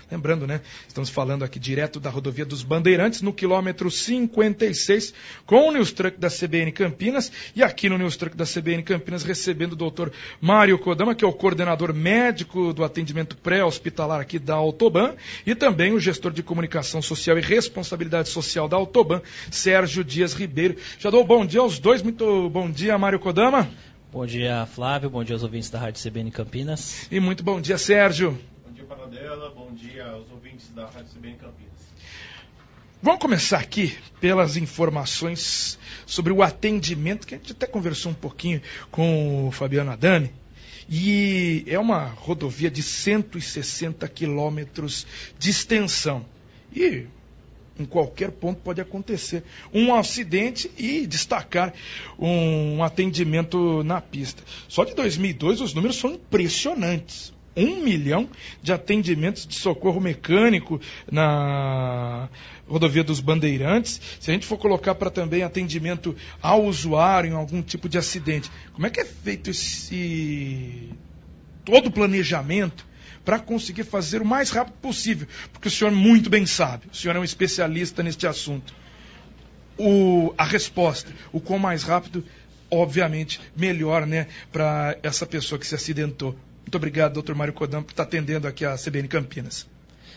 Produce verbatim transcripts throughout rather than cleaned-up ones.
Lembrando, né, estamos falando aqui direto da rodovia dos Bandeirantes, no quilômetro cinquenta e seis, com o News Truck da C B N Campinas, e aqui no News Truck da C B N Campinas, recebendo o doutor Mário Kodama, que é o coordenador médico do atendimento pré-hospitalar aqui da Autoban, e também o gestor de comunicação social e responsabilidade social da Autoban, Sérgio Dias Ribeiro. Já dou bom dia aos dois, muito bom dia, Mário Kodama. Bom dia, Flávio, bom dia aos ouvintes da Rádio C B N Campinas. E muito bom dia, Sérgio. Paradela, bom dia aos ouvintes da Rádio C B N Campinas. Vamos começar aqui pelas informações sobre o atendimento, que a gente até conversou um pouquinho com o Fabiano Adami, e é uma rodovia de cento e sessenta quilômetros de extensão, e em qualquer ponto pode acontecer um acidente e destacar um atendimento na pista. Só de dois mil e dois os números são impressionantes. Um milhão de atendimentos de socorro mecânico na rodovia dos Bandeirantes. Se a gente for colocar para também atendimento ao usuário em algum tipo de acidente, como é que é feito esse todo o planejamento para conseguir fazer o mais rápido possível? Porque o senhor muito bem sabe, o senhor é um especialista neste assunto. O, a resposta, o quão mais rápido, obviamente, melhor, né, para essa pessoa que se acidentou. Muito obrigado, doutor Mário Kodama, por estar atendendo aqui a C B N Campinas.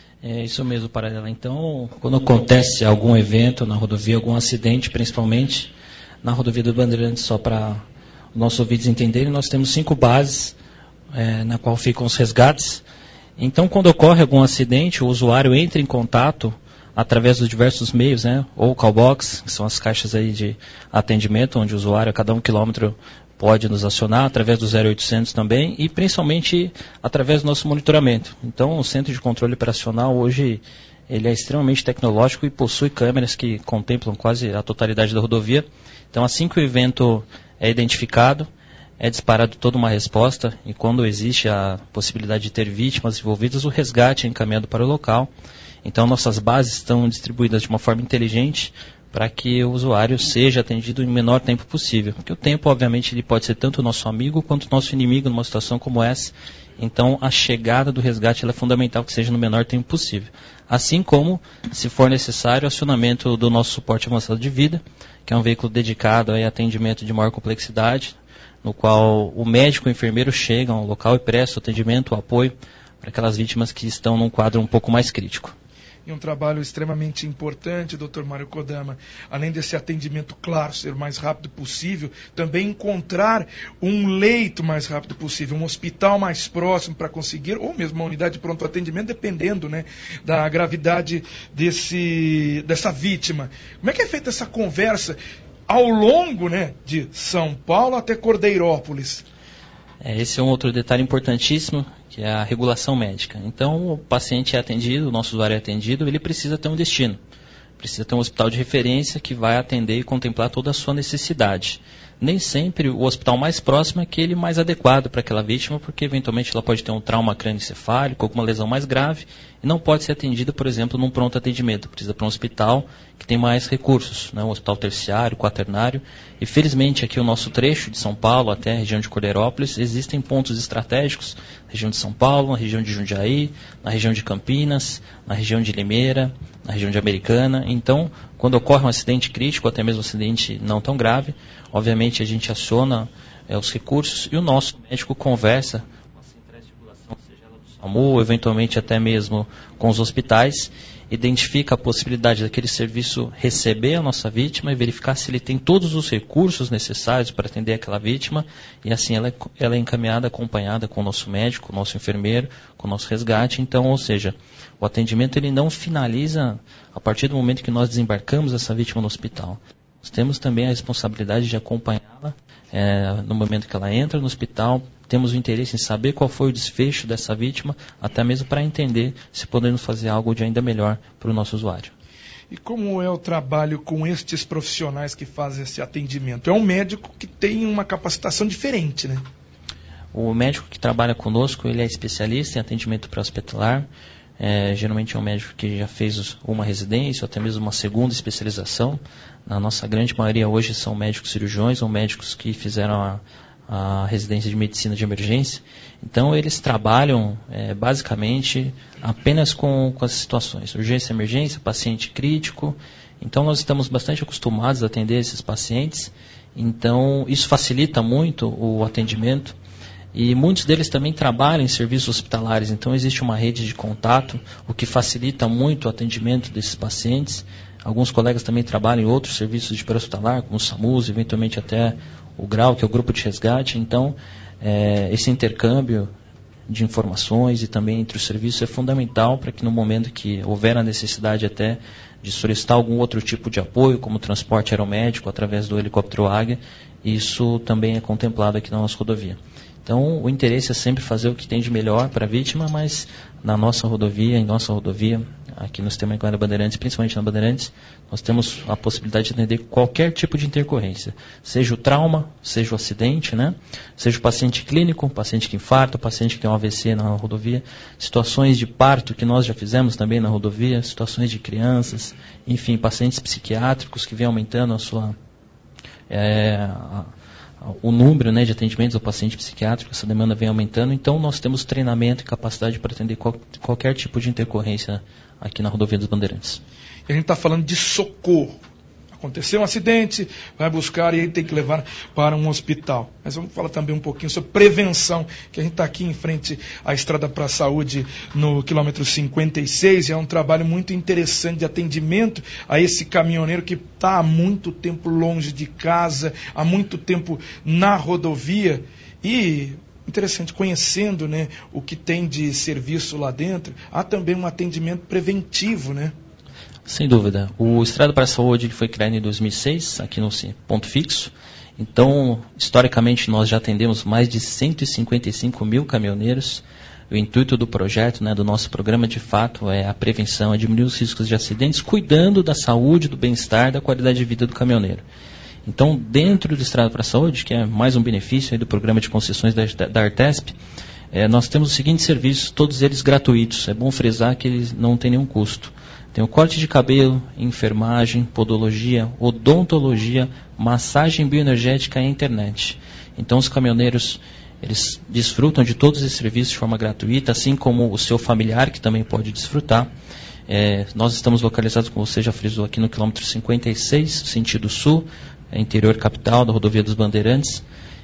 É isso mesmo, Paradela. Então, quando acontece algum evento na rodovia, algum acidente, principalmente na rodovia do Bandeirantes, só para os nossos ouvintes entenderem, nós temos cinco bases é, na qual ficam os resgates. Então, quando ocorre algum acidente, o usuário entra em contato através dos diversos meios, né? Ou callbox, que são as caixas aí de atendimento, onde o usuário a cada um quilômetro pode nos acionar, através do zero oitocentos também, e principalmente através do nosso monitoramento. Então, o Centro de Controle Operacional hoje ele é extremamente tecnológico e possui câmeras que contemplam quase a totalidade da rodovia. Então, assim que o evento é identificado, é disparado toda uma resposta, e quando existe a possibilidade de ter vítimas envolvidas, o resgate é encaminhado para o local. Então, nossas bases estão distribuídas de uma forma inteligente, para que o usuário seja atendido em menor tempo possível. Porque o tempo, obviamente, ele pode ser tanto nosso amigo quanto nosso inimigo numa situação como essa. Então, a chegada do resgate ela é fundamental que seja no menor tempo possível. Assim como, se for necessário, o acionamento do nosso suporte avançado de vida, que é um veículo dedicado a atendimento de maior complexidade, no qual o médico e o enfermeiro chegam ao local e prestam atendimento, apoio para aquelas vítimas que estão num quadro um pouco mais crítico. E um trabalho extremamente importante, doutor Mário Kodama, além desse atendimento, claro, ser o mais rápido possível, também encontrar um leito mais rápido possível, um hospital mais próximo para conseguir, ou mesmo uma unidade de pronto atendimento, dependendo, né, da gravidade desse, dessa vítima. Como é que é feita essa conversa ao longo, né, de São Paulo até Cordeirópolis? É, esse é um outro detalhe importantíssimo, que é a regulação médica. Então, o paciente é atendido, o nosso usuário é atendido, ele precisa ter um destino. Precisa ter um hospital de referência que vai atender e contemplar toda a sua necessidade. Nem sempre o hospital mais próximo é aquele mais adequado para aquela vítima, porque eventualmente ela pode ter um trauma crânioencefálico, alguma lesão mais grave, e não pode ser atendida, por exemplo, num pronto atendimento. Precisa para um hospital que tem mais recursos, né? Um hospital terciário, quaternário. E felizmente aqui o nosso trecho de São Paulo até a região de Cordeirópolis, existem pontos estratégicos, na região de São Paulo, na região de Jundiaí, na região de Campinas, na região de Limeira, na região de Americana. Então, quando ocorre um acidente crítico, até mesmo um acidente não tão grave, obviamente a gente aciona é, os recursos e o nosso médico conversa com as centrais de regulação, seja ela do SAMU, eventualmente até mesmo com os hospitais, identifica a possibilidade daquele serviço receber a nossa vítima e verificar se ele tem todos os recursos necessários para atender aquela vítima, e assim ela é, ela é encaminhada, acompanhada com o nosso médico, com o nosso enfermeiro, com o nosso resgate. Então, ou seja, o atendimento ele não finaliza a partir do momento que nós desembarcamos essa vítima no hospital. Nós temos também a responsabilidade de acompanhá-la é, no momento que ela entra no hospital. Temos o interesse em saber qual foi o desfecho dessa vítima, até mesmo para entender se podemos fazer algo de ainda melhor para o nosso usuário. E como é o trabalho com estes profissionais que fazem esse atendimento? É um médico que tem uma capacitação diferente, né? O médico que trabalha conosco, ele é especialista em atendimento pré-hospitalar. É, geralmente é um médico que já fez uma residência ou até mesmo uma segunda especialização. Na nossa grande maioria hoje são médicos cirurgiões ou médicos que fizeram a, a residência de medicina de emergência. Então, eles trabalham é, basicamente apenas com, com as situações, urgência, emergência, paciente crítico. Então, nós estamos bastante acostumados a atender esses pacientes. Então, isso facilita muito o atendimento. E muitos deles também trabalham em serviços hospitalares. Então, existe uma rede de contato, o que facilita muito o atendimento desses pacientes. Alguns colegas também trabalham em outros serviços de pré-hospitalar, como o SAMUS, eventualmente até o GRAU, que é o Grupo de Resgate. Então, é, esse intercâmbio de informações e também entre os serviços é fundamental para que no momento que houver a necessidade até de solicitar algum outro tipo de apoio, como transporte aeromédico através do helicóptero Águia, isso também é contemplado aqui na nossa rodovia. Então, o interesse é sempre fazer o que tem de melhor para a vítima, mas na nossa rodovia, em nossa rodovia, aqui no Sistema Inclinado Bandeirantes, principalmente na Bandeirantes, nós temos a possibilidade de atender qualquer tipo de intercorrência, seja o trauma, seja o acidente, né? Seja o paciente clínico, o paciente que infarta, o paciente que tem um A V C na rodovia, situações de parto que nós já fizemos também na rodovia, situações de crianças, enfim, pacientes psiquiátricos que vêm aumentando a sua... É, a, o número, né, de atendimentos ao paciente psiquiátrico, essa demanda vem aumentando, então nós temos treinamento e capacidade para atender qual, qualquer tipo de intercorrência aqui na Rodovia dos Bandeirantes. E a gente está falando de socorro. Aconteceu um acidente, vai buscar e aí tem que levar para um hospital. Mas vamos falar também um pouquinho sobre prevenção, que a gente está aqui em frente à Estrada para a Saúde, no quilômetro cinquenta e seis, e é um trabalho muito interessante de atendimento a esse caminhoneiro que está há muito tempo longe de casa, há muito tempo na rodovia, e interessante, conhecendo, né, o que tem de serviço lá dentro, há também um atendimento preventivo, né? Sem dúvida. O Estrada para a Saúde foi criado em dois mil e seis, aqui no Ponto Fixo. Então, historicamente, nós já atendemos mais de cento e cinquenta e cinco mil caminhoneiros. O intuito do projeto, né, do nosso programa, de fato, é a prevenção, é diminuir os riscos de acidentes, cuidando da saúde, do bem-estar, da qualidade de vida do caminhoneiro. Então, dentro do Estrada para a Saúde, que é mais um benefício aí do programa de concessões da, da Artesp, é, nós temos os seguintes serviços, todos eles gratuitos. É bom frisar que eles não têm nenhum custo. Tem o corte de cabelo, enfermagem, podologia, odontologia, massagem bioenergética e internet. Então os caminhoneiros, eles desfrutam de todos esses serviços de forma gratuita, assim como o seu familiar, que também pode desfrutar. É, nós estamos localizados, como você já frisou, aqui no quilômetro cinquenta e seis, sentido sul, é interior capital, da Rodovia dos Bandeirantes.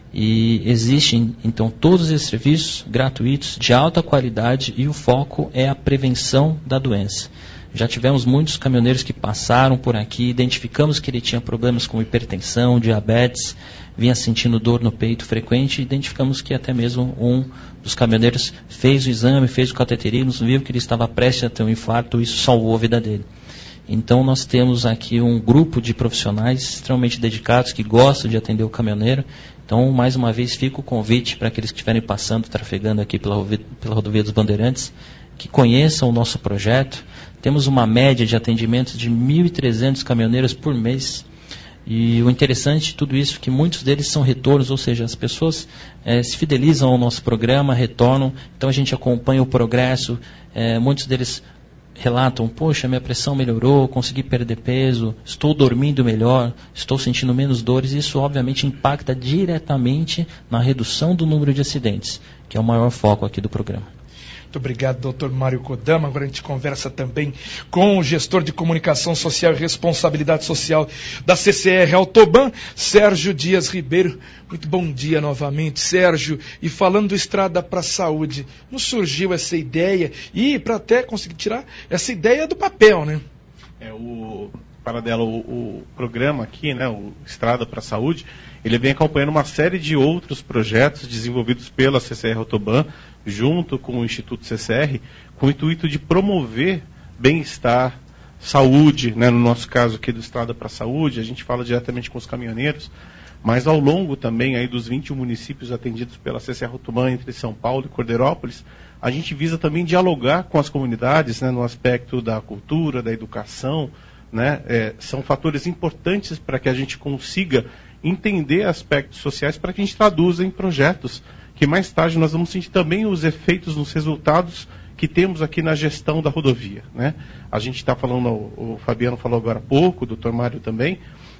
E existem, então, todos esses serviços gratuitos, de alta qualidade, e o foco é a prevenção da doença. Já tivemos muitos caminhoneiros que passaram por aqui, identificamos que ele tinha problemas com hipertensão, diabetes, vinha sentindo dor no peito frequente, e identificamos que até mesmo um dos caminhoneiros fez o exame, fez o cateterismo, viu que ele estava prestes a ter um infarto, e isso salvou a vida dele. Então nós temos aqui um grupo de profissionais extremamente dedicados, que gostam de atender o caminhoneiro. Então, mais uma vez, fica o convite para aqueles que estiverem passando, trafegando aqui pela, pela Rodovia dos Bandeirantes, que conheçam o nosso projeto. Temos uma média de atendimentos de mil e trezentos caminhoneiros por mês. E o interessante de tudo isso é que muitos deles são retornos, ou seja, as pessoas é, se fidelizam ao nosso programa, retornam, então a gente acompanha o progresso, é, muitos deles relatam, poxa, minha pressão melhorou, consegui perder peso, estou dormindo melhor, estou sentindo menos dores. Isso obviamente impacta diretamente na redução do número de acidentes, que é o maior foco aqui do programa. Muito obrigado, doutor Mário Kodama. Agora a gente conversa também com o gestor de comunicação social e responsabilidade social da C C R Autoban, Sérgio Dias Ribeiro. Muito bom dia novamente, Sérgio. E falando do Estrada para a Saúde, nos surgiu essa ideia, e para até conseguir tirar essa ideia do papel, né? É, o Paradela, o, o programa aqui, né, o Estrada para a Saúde, ele vem acompanhando uma série de outros projetos desenvolvidos pela C C R Autoban, junto com o Instituto C C R, com o intuito de promover bem-estar, saúde, né, no nosso caso aqui do Estrada para a Saúde, a gente fala diretamente com os caminhoneiros, mas ao longo também aí dos vinte e um municípios atendidos pela C C R Autoban, entre São Paulo e Cordeirópolis, a gente visa também dialogar com as comunidades, né, no aspecto da cultura, da educação, né, é, são fatores importantes para que a gente consiga entender aspectos sociais, para que a gente traduza em projetos que mais tarde nós vamos sentir também os efeitos nos resultados que temos aqui na gestão da rodovia, né? A gente está falando, o Fabiano falou agora há pouco, o doutor Mário também,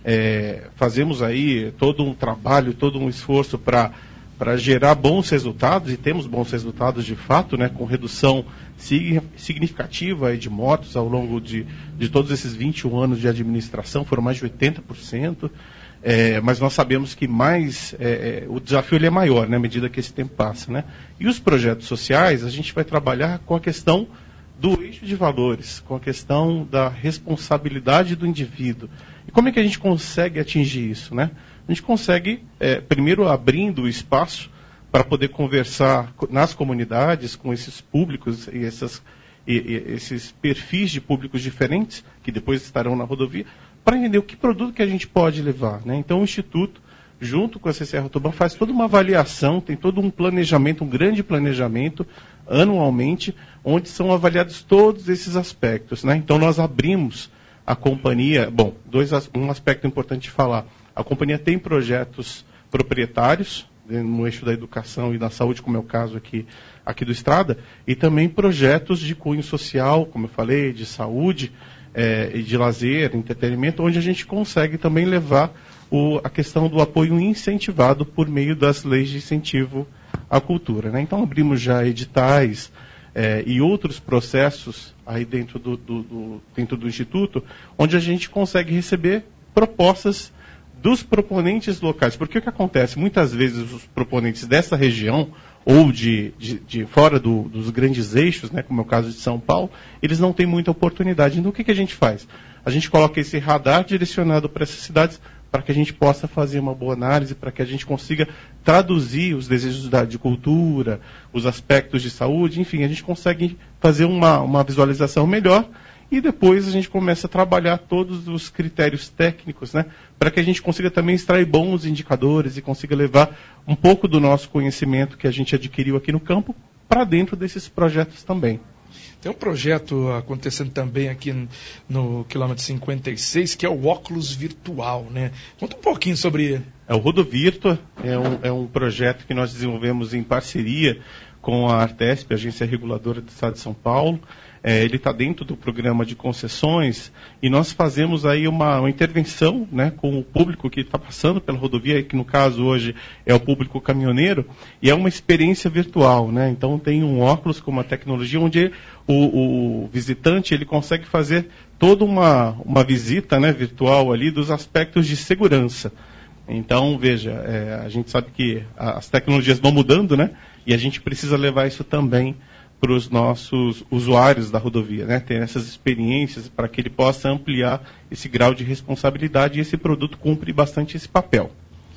é, fazemos aí todo um trabalho, todo um esforço para para gerar bons resultados, e temos bons resultados de fato, né, com redução significativa aí de mortos ao longo de, de todos esses vinte e um anos de administração, foram mais de oitenta por cento, é, mas nós sabemos que mais, é, é, o desafio ele é maior, né, à medida que esse tempo passa, né? E os projetos sociais, a gente vai trabalhar com a questão do eixo de valores, com a questão da responsabilidade do indivíduo. E como é que a gente consegue atingir isso, né? A gente consegue, é, primeiro, abrindo o espaço para poder conversar nas comunidades com esses públicos e, essas, e, e esses perfis de públicos diferentes, que depois estarão na rodovia, para entender o que produto que a gente pode levar, né? Então, o Instituto, junto com a C C R Autoban, faz toda uma avaliação, tem todo um planejamento, um grande planejamento, anualmente, onde são avaliados todos esses aspectos, né? Então, nós abrimos a companhia, bom, dois, um aspecto importante de falar. A companhia tem projetos proprietários, no eixo da educação e da saúde, como é o caso aqui, aqui do Estrada, e também projetos de cunho social, como eu falei, de saúde, é, e de lazer, entretenimento, onde a gente consegue também levar o, a questão do apoio incentivado por meio das leis de incentivo à cultura, né? Então, abrimos já editais é, e outros processos aí dentro do, do, do, dentro do Instituto, onde a gente consegue receber propostas dos proponentes locais. Porque o que acontece? Muitas vezes os proponentes dessa região, ou de, de, de fora do, dos grandes eixos, né, como é o caso de São Paulo, eles não têm muita oportunidade. Então o que, que a gente faz? A gente coloca esse radar direcionado para essas cidades para que a gente possa fazer uma boa análise, para que a gente consiga traduzir os desejos da, de cultura, os aspectos de saúde, enfim, a gente consegue fazer uma, uma visualização melhor. E depois a gente começa a trabalhar todos os critérios técnicos, né, para que a gente consiga também extrair bons indicadores e consiga levar um pouco do nosso conhecimento que a gente adquiriu aqui no campo para dentro desses projetos também. Tem um projeto acontecendo também aqui no quilômetro cinquenta e seis, que é o óculos virtual, né? Conta um pouquinho sobre ele. É o Rodovirtua, é um, é um projeto que nós desenvolvemos em parceria com a Artesp, a Agência Reguladora do Estado de São Paulo. É, ele está dentro do programa de concessões e nós fazemos aí uma, uma intervenção, né, com o público que está passando pela rodovia, que no caso hoje é o público caminhoneiro, e é uma experiência virtual, né? Então tem um óculos com uma tecnologia onde o, o visitante ele consegue fazer toda uma, uma visita, né, virtual ali dos aspectos de segurança. Então, veja, é, a gente sabe que as tecnologias vão mudando, né? E a gente precisa levar isso também para os nossos usuários da rodovia, né? Ter essas experiências para que ele possa ampliar esse grau de responsabilidade, e esse produto cumpre bastante esse papel.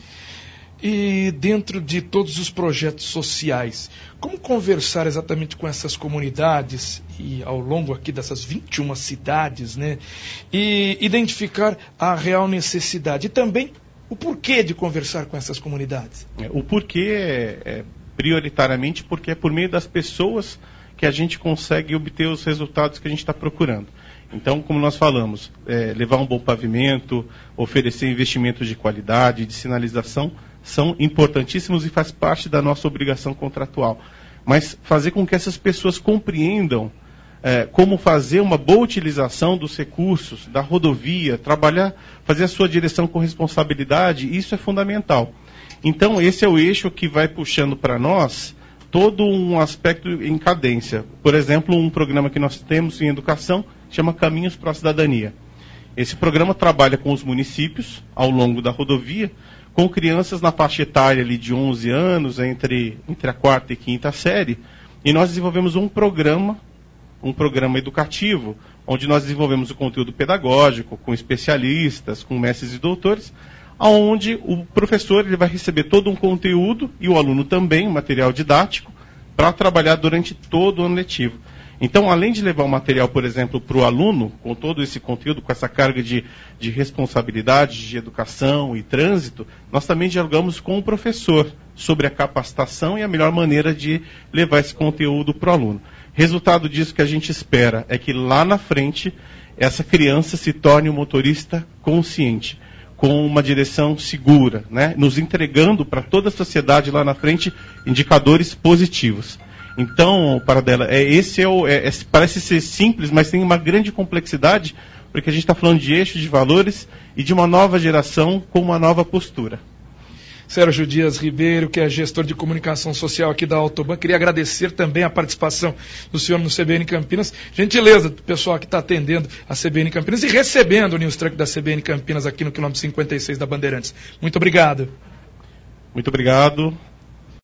E dentro de todos os projetos sociais, como conversar exatamente com essas comunidades e ao longo aqui dessas vinte e uma cidades, né? E identificar a real necessidade e também o porquê de conversar com essas comunidades? O porquê é, é prioritariamente porque é por meio das pessoas que a gente consegue obter os resultados que a gente está procurando. Então, como nós falamos, é, levar um bom pavimento, oferecer investimentos de qualidade, de sinalização, são importantíssimos e faz parte da nossa obrigação contratual. Mas fazer com que essas pessoas compreendam é, como fazer uma boa utilização dos recursos, da rodovia, trabalhar, fazer a sua direção com responsabilidade, isso é fundamental. Então, esse é o eixo que vai puxando para nós todo um aspecto em cadência. Por exemplo, um programa que nós temos em educação chama Caminhos para a Cidadania. Esse programa trabalha com os municípios ao longo da rodovia, com crianças na faixa etária ali de onze anos, entre, entre a quarta e quinta série, e nós desenvolvemos um programa, um programa educativo, onde nós desenvolvemos o conteúdo pedagógico, com especialistas, com mestres e doutores, onde o professor ele vai receber todo um conteúdo, e o aluno também, um material didático, para trabalhar durante todo o ano letivo. Então, além de levar o material, por exemplo, para o aluno, com todo esse conteúdo, com essa carga de, de responsabilidade, de educação e trânsito, nós também dialogamos com o professor sobre a capacitação e a melhor maneira de levar esse conteúdo para o aluno. Resultado disso que a gente espera é que lá na frente, essa criança se torne um motorista consciente, com uma direção segura, né? Nos entregando para toda a sociedade lá na frente indicadores positivos. Então, Paradela, é, esse é o, é, é, parece ser simples, mas tem uma grande complexidade, porque a gente está falando de eixo de valores e de uma nova geração com uma nova postura. Sérgio Dias Ribeiro, que é gestor de comunicação social aqui da Autoban, queria agradecer também a participação do senhor no C B N Campinas, gentileza do pessoal que está atendendo a C B N Campinas e recebendo o News Truck da C B N Campinas aqui no quilômetro cinquenta e seis da Bandeirantes. Muito obrigado. Muito obrigado.